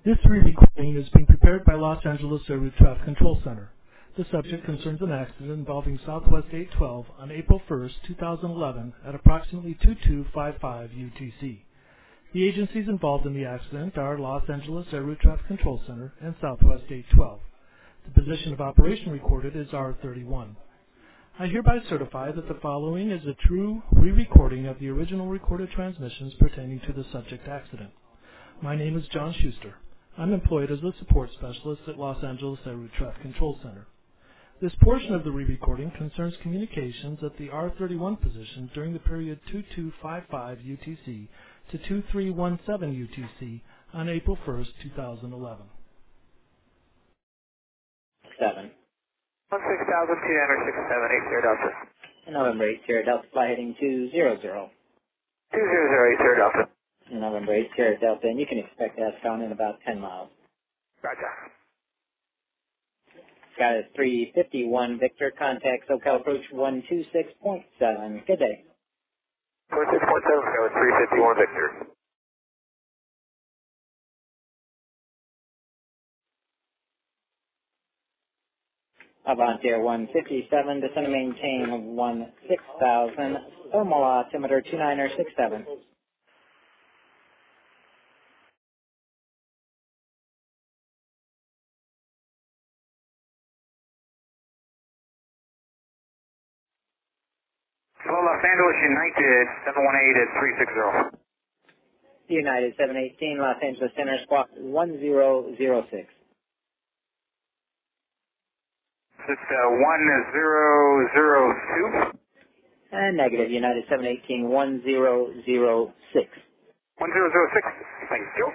This re-recording is being prepared by Los Angeles Air Route Traffic Control Center. The subject concerns an accident involving Southwest 812 on April 1st, 2011 at approximately 2255 UTC. The agencies involved in the accident are Los Angeles Air Route Traffic Control Center and Southwest 812. The position of operation recorded is R31. I hereby certify that the following is a true re-recording of the original recorded transmissions pertaining to the subject accident. My name is John Schuster. I'm employed as a support specialist at Los Angeles Air Route Traffic Control Center. This portion of the re-recording concerns communications at the R31 position during the period 2255 UTC to 2317 UTC on April 1st, 2011. 7. 16000, 8 Sierra Delta. November 8 Sierra Delta, fly heading 200. 200, 8 Sierra Delta. November 8 Sierra Delta, and you can expect Ascon in about 10 miles. Roger. Sky is 351 Victor, contact SoCal approach 126.7. Good day. 46.7, Sky with 351 Victor. Avantier 157, descend and maintain 16,000, thermal altimeter 2967. Hello, Los Angeles United 718 at 360. United 718, Los Angeles Center, squawk 1006. It's 1002. And negative, United 718, 1006. 1006. Thank you.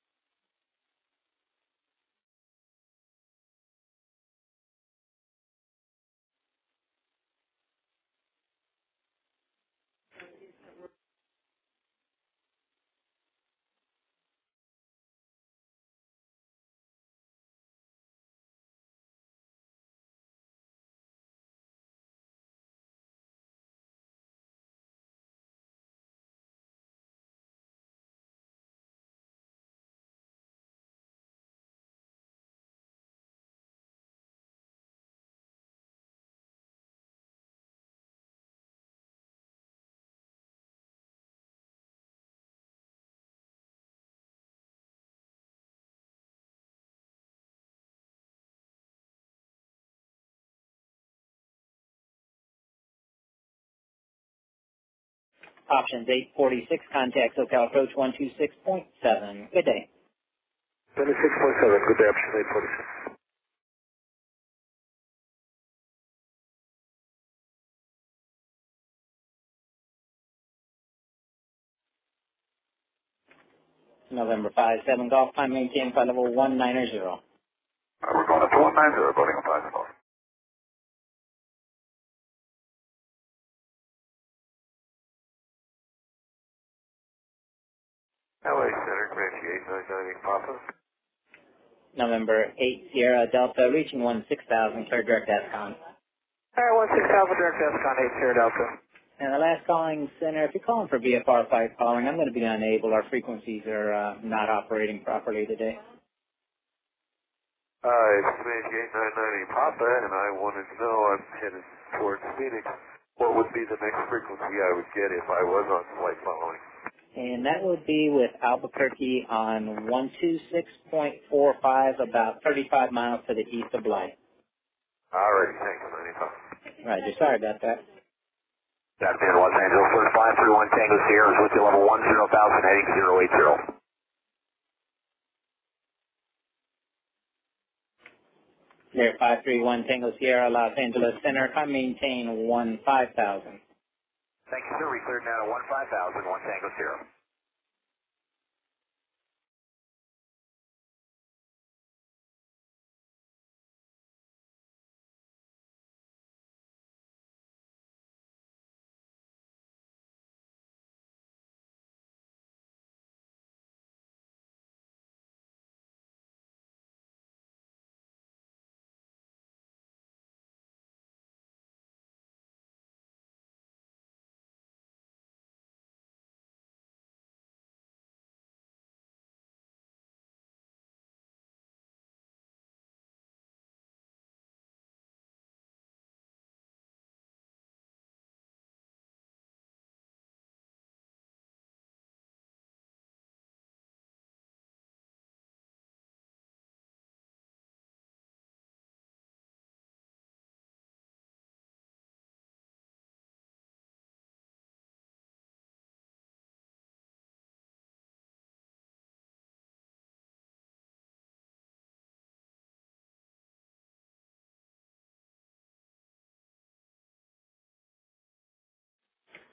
Options 846, contact SoCal approach 126.7. Good day. 26.7, good day, option 846. November 57 Golf, climb maintain flight level 190. We're going up to 190, boarding on 5 o'clock. LA Center, Grand 899 Papa. November 8 Sierra Delta, reaching 16,000, clear direct Ascon. Alright, 16000, direct Ascon 8 Sierra Delta. And the last calling center, if you're calling for VFR flight calling, I'm going to be unable. Our frequencies are not operating properly today. It's Grand 899 Papa, and I wanted to know, I'm headed towards Phoenix, what would be the next frequency I would get if I was on flight following? And that would be with Albuquerque on 126.45, about 35 miles to the east of Blythe. Alrighty, thanks, 95. Roger, sorry about that. That's in Los Angeles, first 531 Tango Sierra is with you, level 10,000, heading 080. There, 531 Tango Sierra, Los Angeles Center, climb maintain 15,000. Thank you, sir. We cleared now to 15,000, 1 Tango Sierra.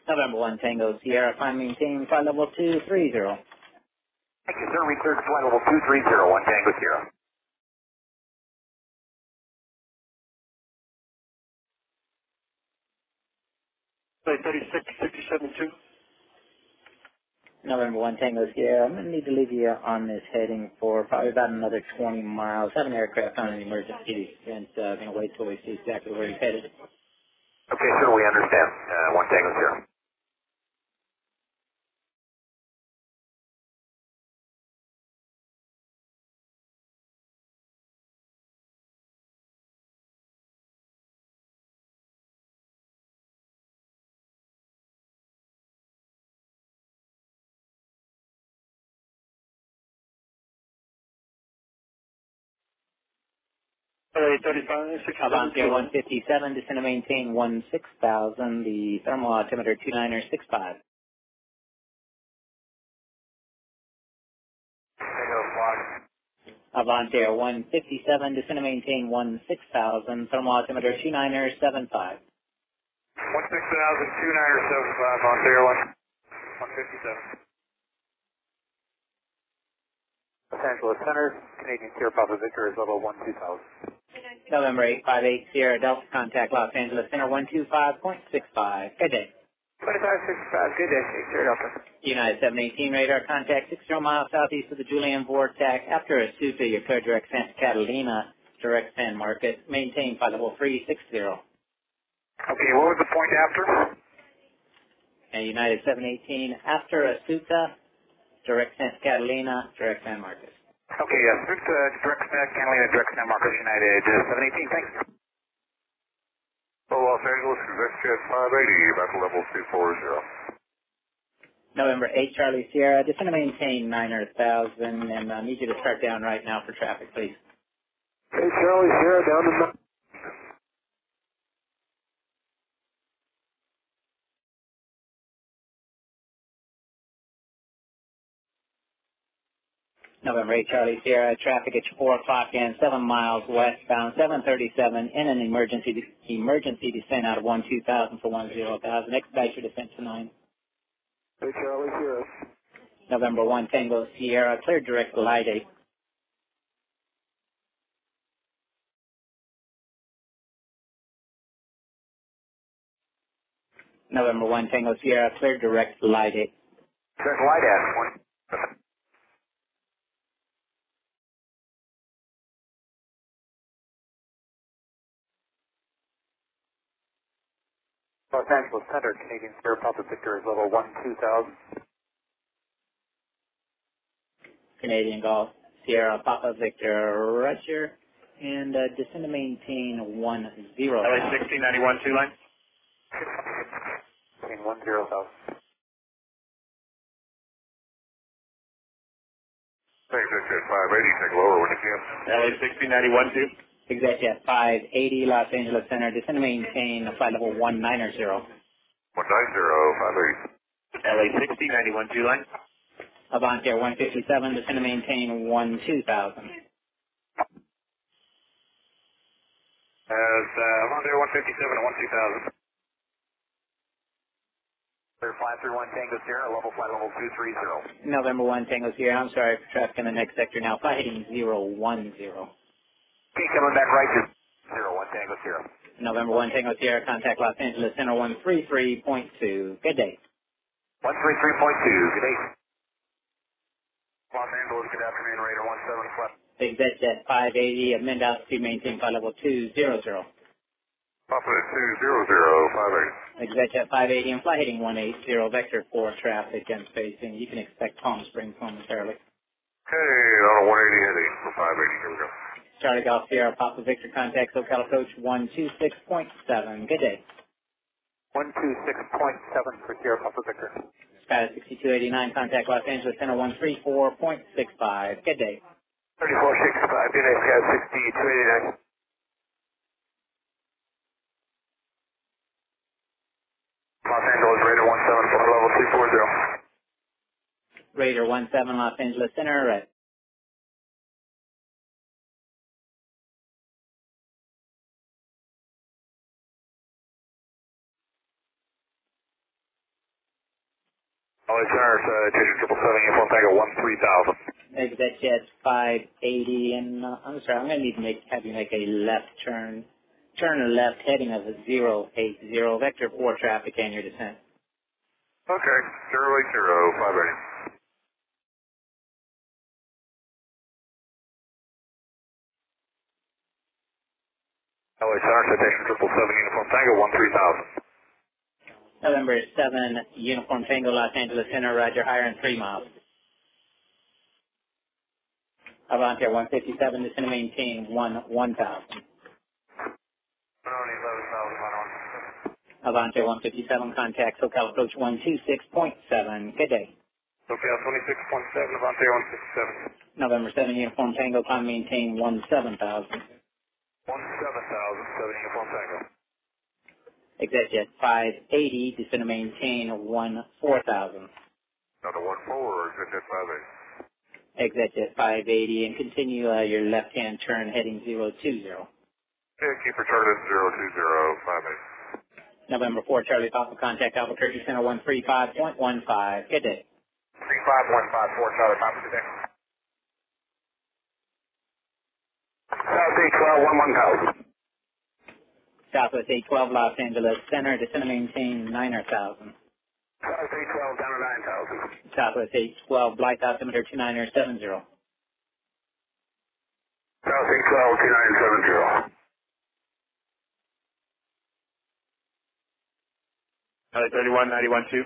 November 1 Tango Sierra, climb maintain flight level 230. Thank you, sir. Research flight level 230, 1 Tango Sierra. Flight 36, 67-2. November 1 Tango Sierra, I'm going to need to leave you on this heading for probably about another 20 miles. Have an aircraft on an emergency descent. Going to wait till we see exactly where he's headed. Okay, sir, we understand. 1 Tango Sierra. LA 35, 67-2. Avante 157, descend to maintain 16,000. The thermal altimeter 2965. Tango Flight. Avante 157, descend to maintain 16,000. Thermal altimeter 2975. 160,000, 2975 on Sierra 157. Los Angeles Center, Canadian Sierra Papa Victor is level 12000. November 858 Sierra Delta, contact Los Angeles Center 125.65. Good day. 2565, good day, Sierra Delta. United 718 radar, contact 60 miles southeast of the Julian Vortex. After a Asuka, your code direct Santa Catalina, direct San Marcos. Maintain flight level 360. Okay, what was the point after? And United 718, after Asuka, direct Santa Catalina, direct San Marcos. Okay, route direct Catalina, direct San Marcos United 718, thanks. Los Angeles, WestJet 580, back to level 240. November 8 Charlie Sierra, descend to maintain 9,000, and I need you to start down right now for traffic, please. Hey, Charlie Sierra, down to November 8 Charlie Sierra, traffic at 4 o'clock and 7 miles westbound, 737 in an emergency descent out of 12,000 for 10,000. Expedite your descent to 9. Hey, Charlie Sierra. November 1 Tango Sierra, clear direct light 8. November 1 Tango Sierra, clear direct light 8. Direct light at 1. Los Angeles Center, Canadian Sierra Papa Victor is level 12000. Canadian Golf Sierra Papa Victor Roger, and descend to maintain 10. LA 6091 2 line. 110,000. Thanks, that's 580, take lower when you can. LA 6091 2. ExactJet 580 Los Angeles Center, descend to maintain flight level 190. 190, 580. LA 6091 2 line. Avante 157, descend to maintain 12,000. As Avante 157 and 12000. Clear flight through 1 Tango Sierra, level flight level 230. November 1 Tango Sierra, I'm sorry for traffic in the next sector now, flight heading 010. Okay, coming back right to 1 Tango Sierra. November 1 Tango Sierra, contact Los Angeles Center 133.2. Good day. 133.2, good day. Los Angeles, good afternoon, Raider 17 flat. ExactJet 580, amend altitude, maintain flight level 200. Papa 200, 580. ExactJet 580 and flight heading 180, vector 4 traffic and spacing. You can expect Palm Springs momentarily. Okay, on a 180 heading for 580, here we go. Charlie Golf Sierra, Papa Victor, contact SoCal Coach 126.7. Good day. 126.7 for Sierra Papa Victor. Sky 6289, contact Los Angeles Center 134.65. Good day. 3465, good day, Sky 6289. Los Angeles, Raider 17, flight level 240. Raider 17, Los Angeles Center, red. LA Center, Station 777, Uniform Tango 13000. Exit jet 580, and I'm sorry, I'm going to need to have you make a left turn. Turn left heading of 080, vector 4 traffic and your descent. Okay, 080, 580. LA Center, Citation 777, Uniform Tango 13000. November 7, Uniform Tango, Los Angeles Center, Roger, higher in 3 miles. Avante 157, descend and maintain 1000. 11,000, Avante 157, contact SoCal approach 126.7. Good day. SoCal 26.7, Avante 157. November 7, Uniform Tango, climb maintain 17,000. 17,000, 7 Uniform Tango. Exit jet 580, descend and maintain 14,000. Now to 14 or exit jet 580? Exit jet 580 and continue your left-hand turn heading 020. Yeah, keep returning 020, 580. November 4, Charlie Papa, contact Albuquerque Center 135.15. Good day. 35154 Charlie Papa, good day. South 812, 1000. Southwest 812, Los Angeles Center, descend and maintain 9,000. South 812, down to 9,000. Southwest 812, Blythe altimeter 2970. South 812, 2970. LA 31912.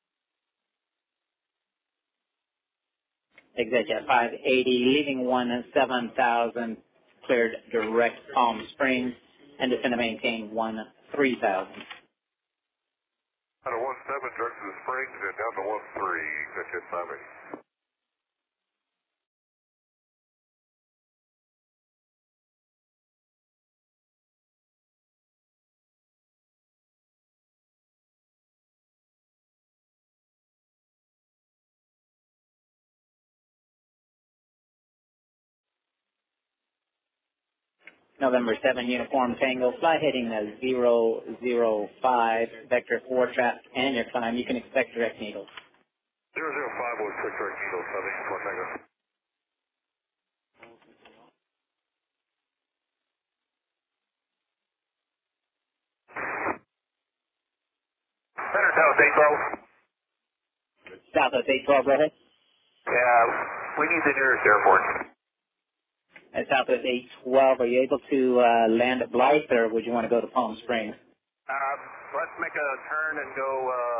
Exit jet 580, leaving 17,000, cleared direct Palm Springs, and descend and maintain 13,000. Out of 17, direct to the Springs, and down to 13, exit jet 580. November 7, Uniform Tango, fly heading 005, vector 4 traffic, and your climb. You can expect direct needles. 005 was quick direct needle, Southern Uniform Tango. Center South 812. Southwest 812, go ahead. Yeah, we need the nearest airport. At Southwest 812, are you able to land at Blythe, or would you want to go to Palm Springs? Let's make a turn and go,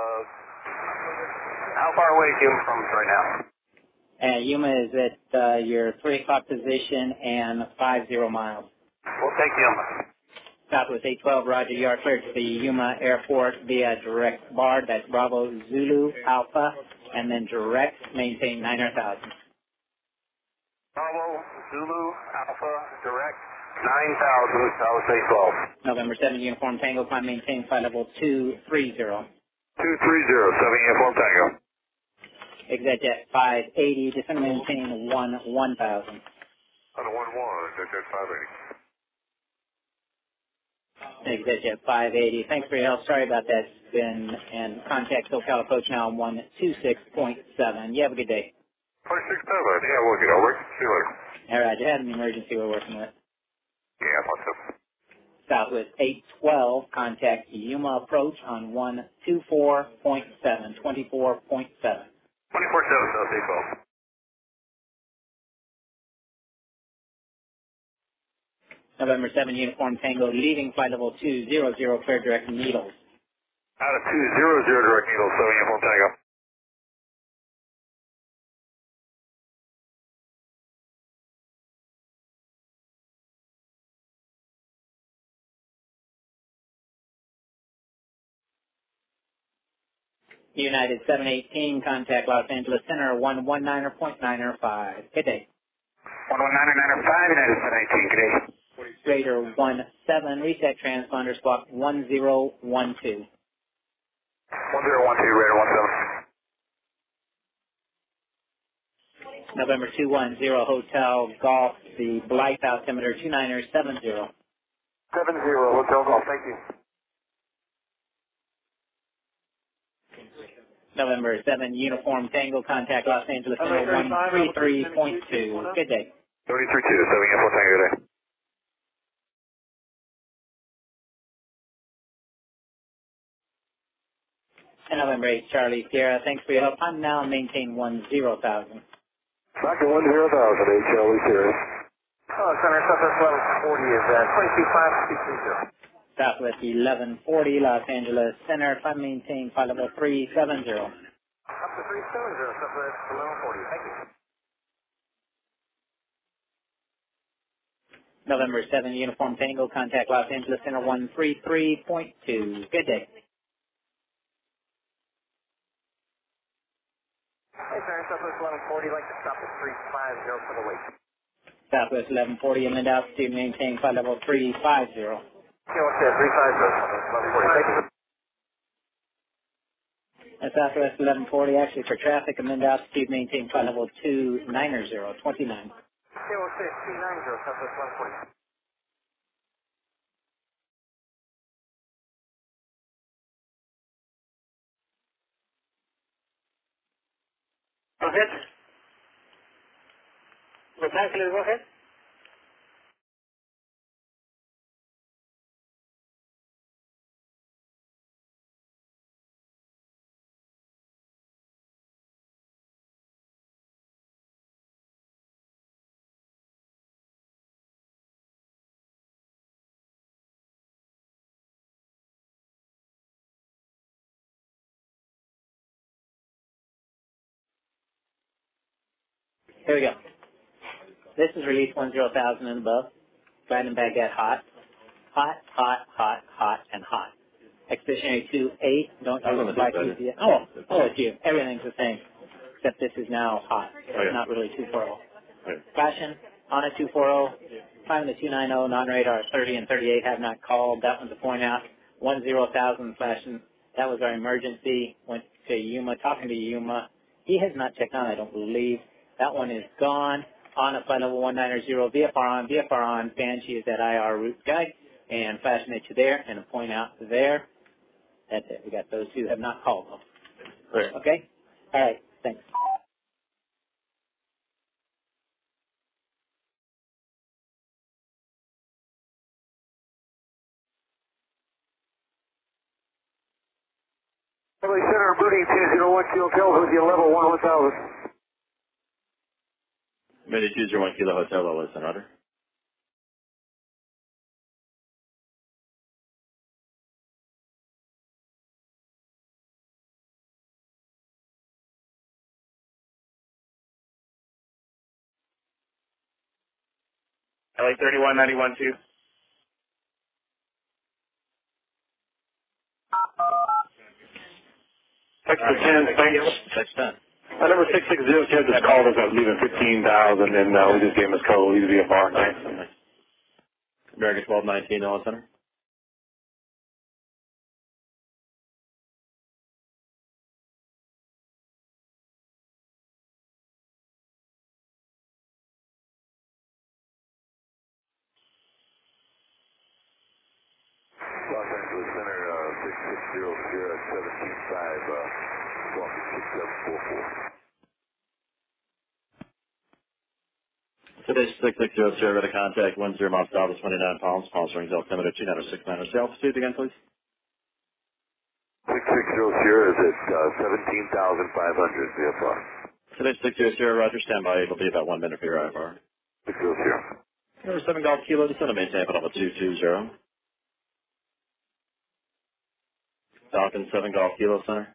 how far away is Yuma from us right now? Yuma is at your 3 o'clock position and 50 miles. We'll take Yuma. Southwest 812, Roger, you are cleared to the Yuma Airport via direct BARD. That's Bravo Zulu Alpha, and then direct, maintain 9,000. Bravo, Zulu, Alpha, direct, 9,000, South 812. November 7, Uniform Tango, climb maintain flight level 230. 230, 7 Uniform Tango. Exit jet 580, descend and maintain 1,000. On a 1-1, exit jet 580. Exit jet 580. Thanks for your help. Sorry about that spin. And contact SoCal approach now on 126.7. You have a good day. 26.7, yeah, we'll get over it. See you later. All right, you had an emergency we're working with. Yeah, what's up? Southwest 812, contact Yuma approach on 124.7, 24.7. 24-7, South 812. November 7, Uniform Tango, leaving flight level 200, clear direct Needles. Out of 200, direct needle, 7 Uniform Tango. United 718, contact Los Angeles Center, 119.905. Good day. 119.905, United 718, good day. Raider 17, reset transponder, squawk 1012. 1012, Raider 17. November 210, Hotel Golf, the Blythe altimeter 2970. 70, Hotel Golf, thank you. November 7 Uniform Tango, contact Los Angeles Center 133.2. Good day. 33.2, 7 Uniform Tango, good day. And November 8 Charlie Sierra, thanks for your help. I'm now maintain 10,000. Back to 10,000, 8 Charlie Sierra. Oh, Center Southwest 1140 is at 225, 230. Southwest 1140 Los Angeles Center, if I maintain flight level 370. Up to 370, Southwest 1140, thank you. November 7 Uniform Tango, contact Los Angeles Center 133.2. Good day. Hey, Center Southwest 1140, like to stop at 350 for the wait. Southwest 1140 inland altitude, maintain flight level 350. Okay, what's that? 350, 1140, thank you. And Southwest 1140, actually for traffic, inland altitude, maintain flight level 290, 29. Okay, what's that? 290, Southwest 1140. Go ahead. Los Angeles, go ahead. Here we go. This is release 10,000 and above. Glad and Baghdad hot. Hot, hot, hot, hot, and hot. Expeditionary 2-8, don't use the black GPS. Oh, it's you. Everything's the same. Except this is now hot. It's not really 240. Flashing on a 240. Climbing the 290, non-radar 30 and 38 have not called. That one's a point out. 10,000 flashing. That was our emergency. Went to Yuma, talking to Yuma. He has not checked on, I don't believe. That one is gone. On a flight level 190, VFR on, Banshee is at IR route guide, and flashing at you there, and a point out there. That's it. We got those two have not called though. Right. Okay? All right. Thanks. LA Center, booting 201 Kilo Hotel, Hotel level 1000. Mayday 201 Kilo Hotel, LA Center, Roger. LA 3191-2. Texas 10, thanks. Text 10. Number 660 just called us, I was leaving 15,000, and we just gave him his code, he's VFR, thanks. American 1219, LA Center. Los Angeles Center, 660 Sierra 175, walking 6744. Today's 660 Sierra to contact 10 miles south of 29 pounds, sponsoring altimeter 296 altitude again, please. 660 Sierra is at 17,500 VFR. Today's 660 Sierra, Roger, stand by. It'll be about 1 minute for your IFR. 60 Sierra. Number 7 Golf Kilo, descend to maintain at level 220. Falcon 7 Golf Kilo Center.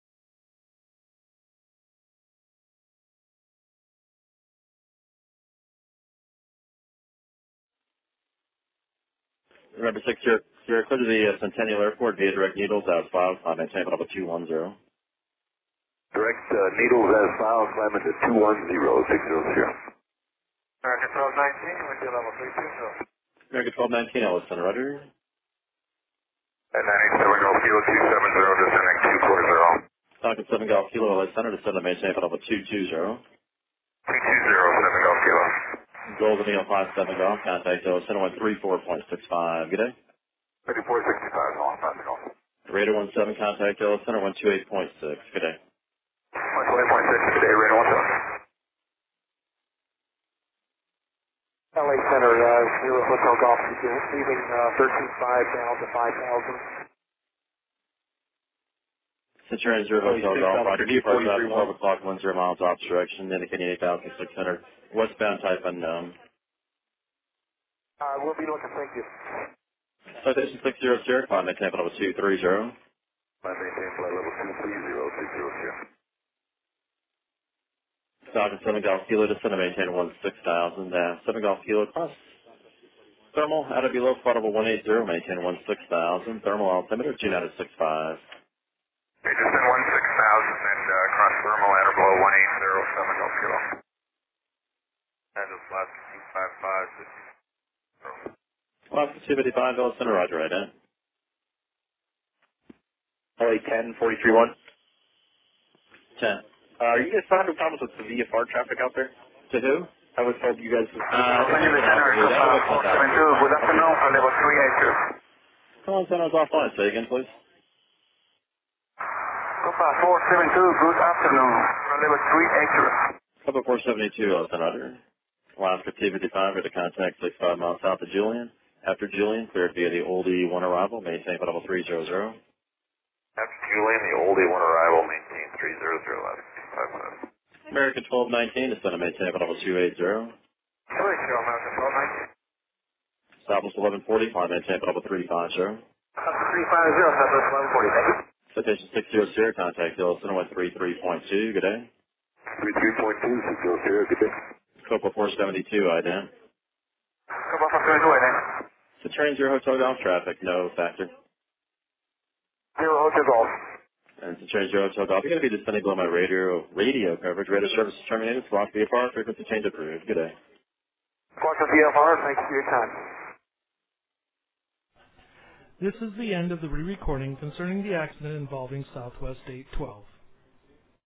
Remember 6 Sierra, clear to the Centennial Airport via direct needles as filed. Maintain at level 210. Direct needles as filed, climbing to 210, 60 Sierra. American 1219, wind chill level 320. American 1219, LA Center, Roger. And 97 Golf Kilo 270, descending 240. Falcon 7 Golf Kilo, LA Center, descend to maintain at level 220. 220, 7 Golf Kilo. Golden Eagle 57 Golf, contact Center 134.65. Good day. 3465, long time ago. Radar 17, contact Center 128.6. Good day. today, Red Hotel. LA Center, 0 Hotel Golf, leaving 13.5 down to 5,000. Cincinnati 0 Hotel Golf, Roger, depart about 12 o'clock, 10 miles off direction, indicating 8,600. Westbound type unknown. We'll be looking, thank you. Citation 600, Sierra, climb maintain level 230. Climb maintain flight level 230, 600. Falcon 7 Golf Kilo, descend and maintain 16,000, 7 Golf Kilo, cross. Thermal, out of below, flight level 180, maintain 16,000, thermal altimeter, 265. Okay, descend 16,000 and cross thermal at or below 180, 7 Golf Kilo. And just last 255. Well, 255, Villa Center, Roger, right in. LA 10, 43-1. 10. Are you guys fond of problems with the VFR traffic out there? To who? I was told you guys... Good afternoon, from level 382. Come on, center's offline. Say again, please. Copa 472, good afternoon, from level 382. Cover 472, Austin Roger. Alaska T-55 ready to contact 65 miles south of Julian. After Julian, cleared via the old E1 arrival, maintain level 300. After Julian, the old E1 arrival, maintain 300, 55. American 1219, descend and maintain level 280. American 1219. Southwest 1140, climb maintain level 350. After 350, Southwest 1140, thank you. Citation 60 Sierra, contact Villa Center 133.2, good day. 33.2, 60, good day. Copa 472, ident. Copa 472, ident. Cincinnati 0 Hotel Golf traffic, no factor. 0 Hotel Golf. And Cincinnati 0 Hotel Golf, you're going to be descending below my radio coverage. Radio service is terminated. Squawk VFR, frequency change approved. Good day. Squawk VFR, thank you for your time. This is the end of the re-recording concerning the accident involving Southwest 812.